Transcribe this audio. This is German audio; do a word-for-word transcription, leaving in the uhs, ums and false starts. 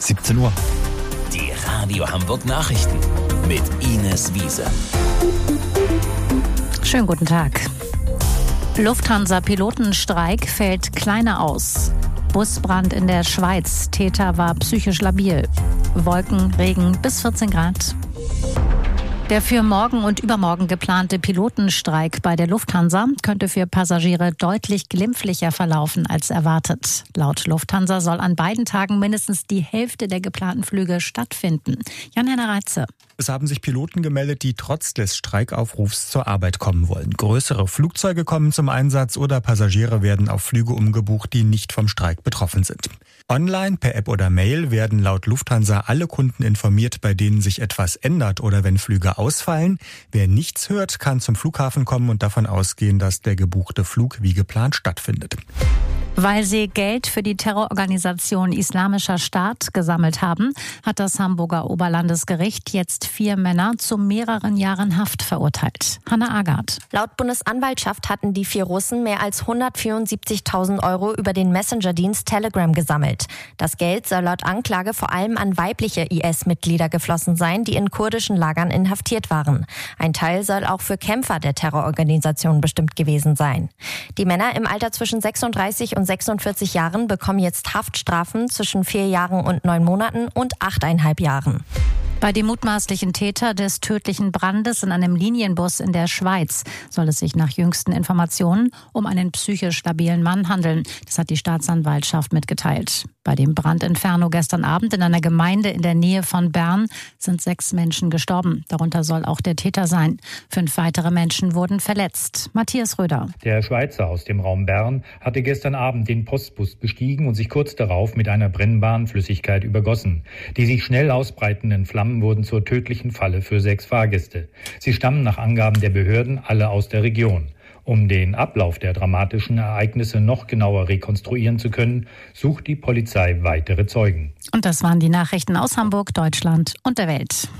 siebzehn Uhr. Die Radio Hamburg Nachrichten mit Ines Wiese. Schönen guten Tag. Lufthansa-Pilotenstreik fällt kleiner aus. Busbrand in der Schweiz. Täter war psychisch labil. Wolken, Regen bis vierzehn Grad. Der für morgen und übermorgen geplante Pilotenstreik bei der Lufthansa könnte für Passagiere deutlich glimpflicher verlaufen als erwartet. Laut Lufthansa soll an beiden Tagen mindestens die Hälfte der geplanten Flüge stattfinden. Jan-Henner Reitze. Es haben sich Piloten gemeldet, die trotz des Streikaufrufs zur Arbeit kommen wollen. Größere Flugzeuge kommen zum Einsatz oder Passagiere werden auf Flüge umgebucht, die nicht vom Streik betroffen sind. Online, per App oder Mail werden laut Lufthansa alle Kunden informiert, bei denen sich etwas ändert oder wenn Flüge ausfallen. Wer nichts hört, kann zum Flughafen kommen und davon ausgehen, dass der gebuchte Flug wie geplant stattfindet. Weil sie Geld für die Terrororganisation Islamischer Staat gesammelt haben, hat das Hamburger Oberlandesgericht jetzt vier Männer zu mehreren Jahren Haft verurteilt. Hanna Agard. Laut Bundesanwaltschaft hatten die vier Russen mehr als hundertvierundsiebzigtausend Euro über den Messenger-Dienst Telegram gesammelt. Das Geld soll laut Anklage vor allem an weibliche I S-Mitglieder geflossen sein, die in kurdischen Lagern inhaftiert waren. Ein Teil soll auch für Kämpfer der Terrororganisation bestimmt gewesen sein. Die Männer im Alter zwischen sechsunddreißig und sechsundvierzig Jahren bekommen jetzt Haftstrafen zwischen vier Jahren und neun Monaten und achteinhalb Jahren. Bei dem mutmaßlichen Täter des tödlichen Brandes in einem Linienbus in der Schweiz soll es sich nach jüngsten Informationen um einen psychisch labilen Mann handeln. Das hat die Staatsanwaltschaft mitgeteilt. Bei dem Brandinferno gestern Abend in einer Gemeinde in der Nähe von Bern sind sechs Menschen gestorben. Darunter soll auch der Täter sein. Fünf weitere Menschen wurden verletzt. Matthias Röder. Der Schweizer aus dem Raum Bern hatte gestern Abend den Postbus bestiegen und sich kurz darauf mit einer brennbaren Flüssigkeit übergossen. Die sich schnell ausbreitenden Flammen wurden zur tödlichen Falle für sechs Fahrgäste. Sie stammen nach Angaben der Behörden alle aus der Region. Um den Ablauf der dramatischen Ereignisse noch genauer rekonstruieren zu können, sucht die Polizei weitere Zeugen. Und das waren die Nachrichten aus Hamburg, Deutschland und der Welt.